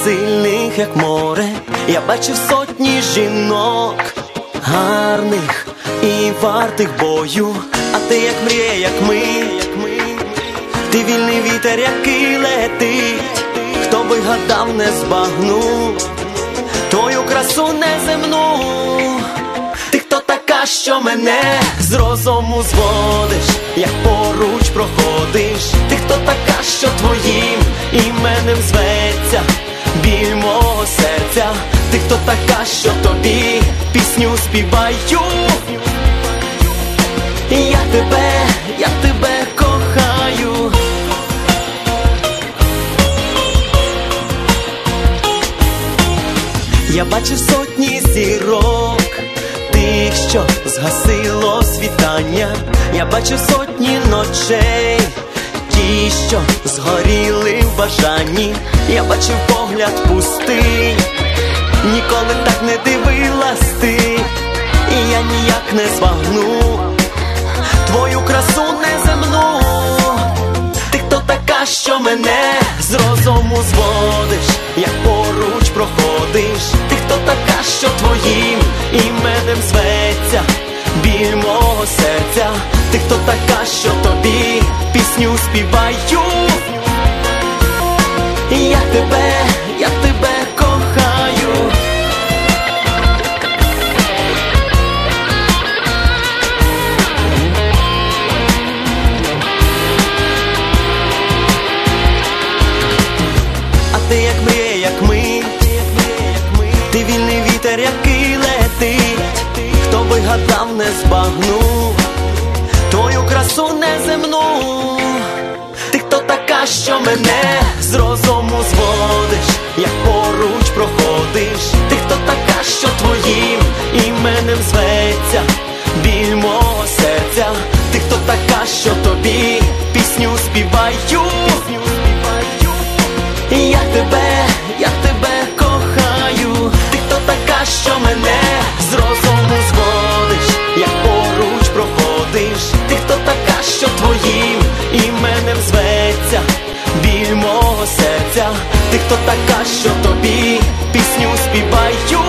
сильних, як море. Я бачив сотні жінок, гарних і вартих бою. А ти як мрія, як ми, ти вільний вітер, який летить. Хто би гадав, не збагнув твою красу неземну. Ти хто така, що мене з розуму зводиш, як поруч проходиш? Ти хто така, що твоїм іменем зветься біль мого серця? Ти хто така, що тобі пісню співаю? Я тебе кохаю. Я бачив сотні зірок, тих, що згасило світання. Я бачив сотні ночей, ті, що згоріли в бажанні. Я бачив погляд пустий, ніколи так не дивилась ти. І я ніяк не збагну твою красу неземну. Ти хто така, що мене з розуму зводиш, як поруч проходиш? Ти хто така, що твоїм іменем зветься біль мого серця? Ти хто така, що тобі пісню співаю? Я тебе кохаю. Ти як мрія, як ми, ти вільний вітер, який летить. Хто би гадав, не збагнув твою красу неземну. Ти хто така, що мене з розуму зводиш, як поруч проходиш? Ти хто така, що твоїм іменем зветься біль мого серця? Ти хто така, що тобі пісню співаю? Я тебе кохаю. Ти хто така, що мене з розуму зводиш, як поруч проходиш? Ти хто така, що твоїм іменем зветься біль мого серця? Ти хто така, що тобі пісню співаю?